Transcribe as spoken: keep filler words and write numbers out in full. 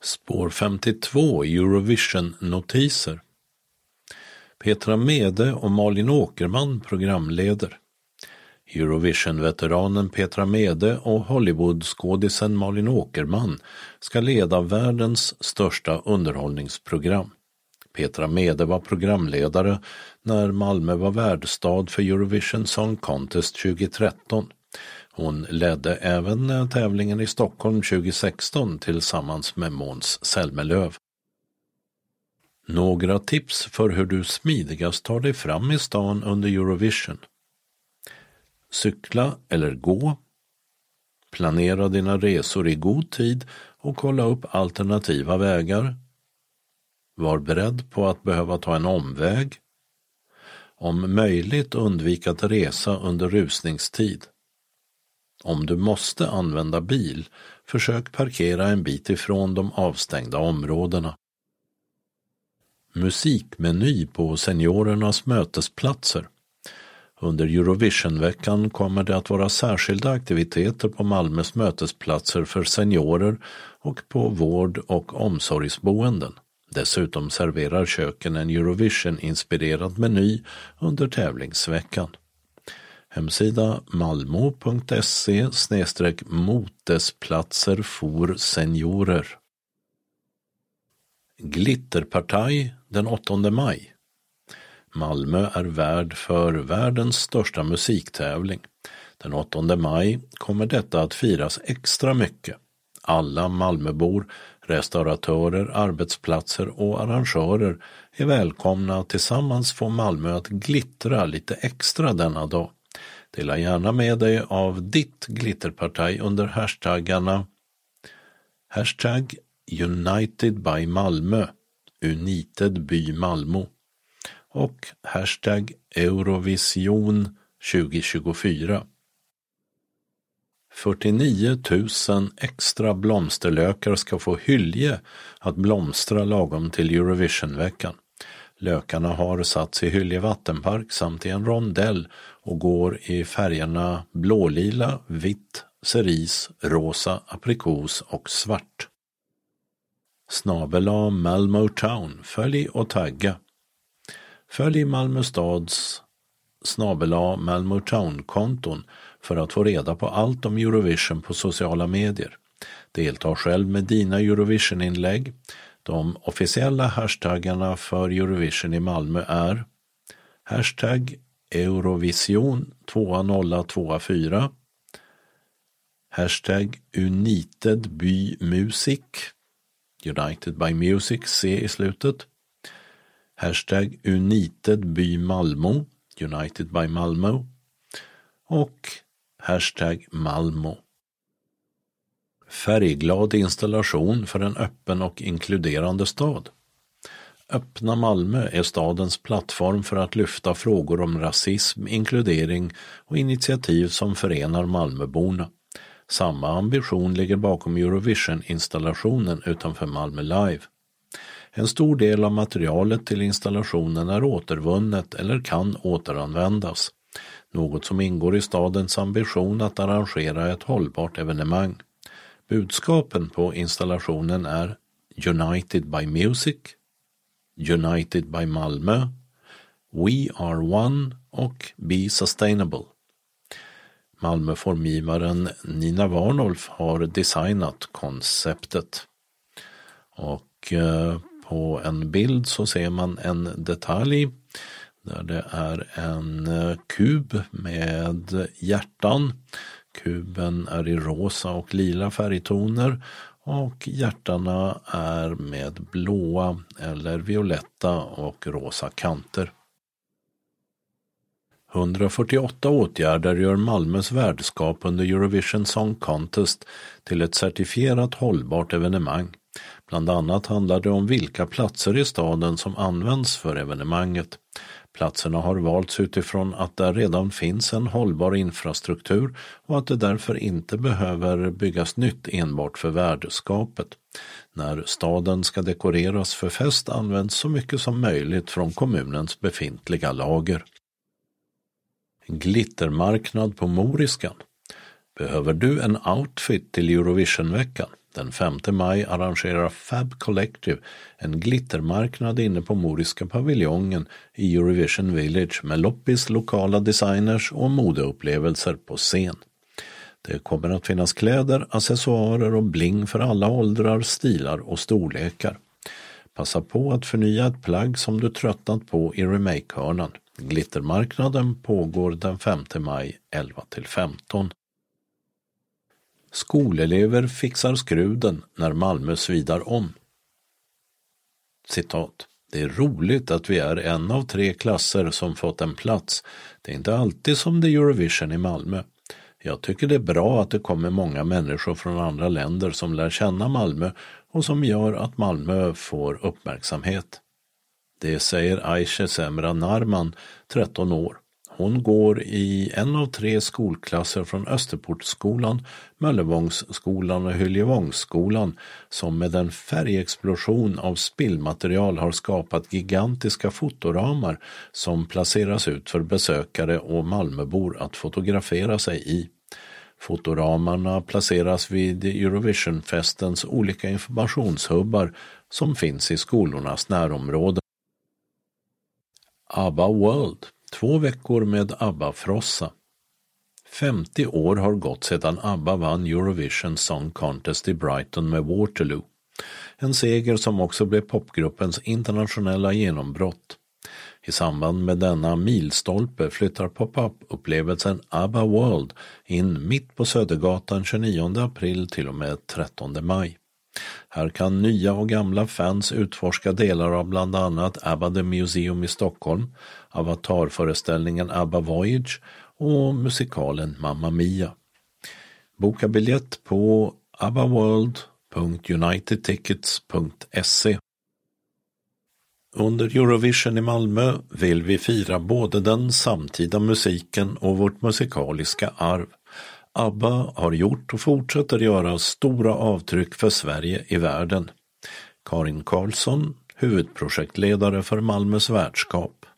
Spår femtiotvå Eurovision-notiser. Petra Mede och Malin Åkerman programleder. Eurovision-veteranen Petra Mede och Hollywood-skådisen Malin Åkerman ska leda världens största underhållningsprogram. Petra Mede var programledare när Malmö var värdstad för Eurovision Song Contest tjugohundratretton. Hon ledde även tävlingen i Stockholm tjugohundrasexton tillsammans med Måns Zelmerlöw. Några tips för hur du smidigast tar dig fram i stan under Eurovision. Cykla eller gå. Planera dina resor i god tid och kolla upp alternativa vägar. Var beredd på att behöva ta en omväg. Om möjligt undvika att resa under rusningstid. Om du måste använda bil, försök parkera en bit ifrån de avstängda områdena. Musikmeny på seniorernas mötesplatser. Under Eurovisionveckan kommer det att vara särskilda aktiviteter på Malmös mötesplatser för seniorer och på vård- och omsorgsboenden. Dessutom serverar köken en Eurovision-inspirerad meny under tävlingsveckan. Hemsida malmo punkt se snedstreck motesplatser för seniorer. Glitterpartaj den åttonde maj. Malmö är värd för världens största musiktävling. Den åttonde maj kommer detta att firas extra mycket. Alla Malmöbor, restauratörer, arbetsplatser och arrangörer är välkomna att tillsammans få Malmö att glittra lite extra denna dag. Dela gärna med dig av ditt glitterpartaj under hashtaggarna hashtag United by Malmö, United by Malmö och hashtag Eurovision tjugohundratjugofyra. fyrtionio tusen extra blomsterlökar ska få hylje att blomstra lagom till Eurovisionveckan. Lökarna har satts i Hylje vattenpark samt i en rondell och går i färgerna blålila, vitt, cerise, rosa, aprikos och svart. Snabel-a Malmö Town, följ och tagga. Följ Malmö stads snabel-a Malmö Town-konton för att få reda på allt om Eurovision på sociala medier. Delta själv med dina Eurovision-inlägg. De officiella hashtaggarna för Eurovision i Malmö är hashtag Eurovision tvåtusen tvåtiofyra, hashtag United by Music, United by Music, C i slutet, hashtag United by Malmö, United by Malmö och hashtag Malmö. Färgglad installation för en öppen och inkluderande stad. Öppna Malmö är stadens plattform för att lyfta frågor om rasism, inkludering och initiativ som förenar Malmöborna. Samma ambition ligger bakom Eurovision-installationen utanför Malmö Live. En stor del av materialet till installationen är återvunnet eller kan återanvändas. Något som ingår i stadens ambition att arrangera ett hållbart evenemang. Budskapen på installationen är United by Music, United by Malmö, We are one och Be sustainable. Malmöformgivaren Nina Warnolf har designat konceptet. Och eh, på en bild så ser man en detalj där det är en eh, kub med hjärtan. Kuben är i rosa och lila färgtoner och hjärtarna är med blåa eller violetta och rosa kanter. hundrafyrtioåtta åtgärder gör Malmös värdskap under Eurovision Song Contest till ett certifierat hållbart evenemang. Bland annat handlar det om vilka platser i staden som används för evenemanget. Platserna har valts utifrån att där redan finns en hållbar infrastruktur och att det därför inte behöver byggas nytt enbart för värdskapet. När staden ska dekoreras för fest används så mycket som möjligt från kommunens befintliga lager. Glittermarknad på Moriskan. Behöver du en outfit till Eurovisionveckan? Den femte maj arrangerar Fab Collective en glittermarknad inne på Moriska paviljongen i Eurovision Village med loppis, lokala designers och modeupplevelser på scen. Det kommer att finnas kläder, accessoarer och bling för alla åldrar, stilar och storlekar. Passa på att förnya ett plagg som du tröttnat på i remake-hörnan. Glittermarknaden pågår den femte maj elva till femton. Skolelever fixar skruden när Malmö svidar om. Citat. Det är roligt att vi är en av tre klasser som fått en plats. Det är inte alltid som det är Eurovision i Malmö. Jag tycker det är bra att det kommer många människor från andra länder som lär känna Malmö och som gör att Malmö får uppmärksamhet. Det säger Ayşe Semra Narman, tretton år. Hon går i en av tre skolklasser från Österportskolan, Möllevångsskolan och Hyljevångsskolan som med en färgexplosion av spillmaterial har skapat gigantiska fotoramar som placeras ut för besökare och Malmöbor att fotografera sig i. Fotoramarna placeras vid Eurovisionfestens olika informationshubbar som finns i skolornas närområde. ABBA World. Två veckor med ABBA-frossa. femtio år har gått sedan ABBA vann Eurovision Song Contest i Brighton med Waterloo. En seger som också blev popgruppens internationella genombrott. I samband med denna milstolpe flyttar pop-up-upplevelsen ABBA World in mitt på Södergatan tjugonionde april till och med trettonde maj. Här kan nya och gamla fans utforska delar av bland annat ABBA The Museum i Stockholm, avatarföreställningen ABBA Voyage och musikalen Mamma Mia. Boka biljett på abbaworld punkt united tickets punkt se. Under Eurovision i Malmö vill vi fira både den samtida musiken och vårt musikaliska arv. ABBA har gjort och fortsätter göra stora avtryck för Sverige i världen. Karin Karlsson, huvudprojektledare för Malmös värdskap.